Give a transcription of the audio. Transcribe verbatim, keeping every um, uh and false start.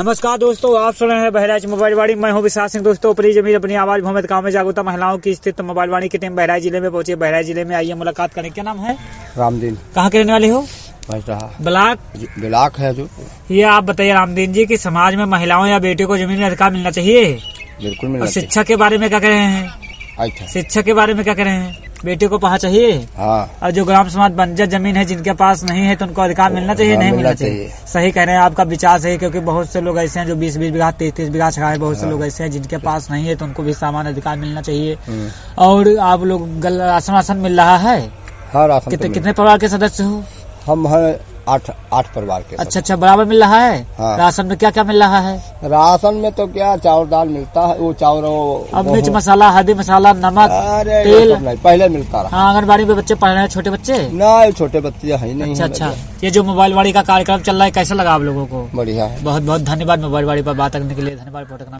नमस्कार दोस्तों, आप सुन रहे हैं बहराइच मोबाइल वाणी। मैं हूं विशाल सिंह। दोस्तों ऊपरी जमीन अपनी आवाज मोहम्मद गांव में जागरूकता महिलाओं की स्थित मोबाइल वाणी की टीम बहराइच जिले में पहुंची। बहराइच जिले में आइए मुलाकात करें। क्या नाम है? रामदीन। कहाँ के रहने वाले हो? ब्लाक ब्लाक है जो। ये आप बताइए रामदीन जी की समाज में महिलाओं या बेटियों को जमीन अधिकार मिलना चाहिए? बिल्कुल मिलना और चाहिए। शिक्षा के बारे में क्या कह रहे हैं? अच्छा, शिक्षा के बारे में क्या कह रहे हैं? बेटियों को पढ़ा चाहिए। हाँ। और जो ग्राम समाज बंजर जमीन है जिनके पास नहीं है तो उनको अधिकार मिलना चाहिए? हाँ, नहीं मिलना मिलना चाहिए। चाहिए। सही कह रहे हैं, आपका विचार सही, क्योंकि बहुत से लोग ऐसे हैं जो बीस बीस बीघा तीस तीस बीघा छाए। बहुत से लोग ऐसे हैं जिनके पास नहीं है तो उनको भी समान अधिकार मिलना चाहिए। और आप लोग गल राशन वासन मिल रहा है? हाँ, राशन कितने तो कितने परिवार के सदस्य हो? हम हैं आठ आठ परिवार के। अच्छा अच्छा, बराबर मिल रहा है। हाँ। राशन में क्या क्या मिल रहा है? राशन में तो क्या चावल दाल मिलता है, वो चावल वो अब मिर्च मसाला, हल्दी मसाला, नमक, अरे तेल ये सब नहीं, पहले मिलता रहा। हाँ, आंगनबाड़ी में बच्चे पढ़ रहे हैं, छोटे बच्चे? नहीं, छोटे बच्चे है ही नहीं। अच्छा अच्छा, ये जो मोबाइल वाणी का कार्यक्रम चल रहा है कैसा लगा आप लोगों को? बढ़िया है। बहुत बहुत धन्यवाद मोबाइल वाणी पर बात करने के लिए। धन्यवाद।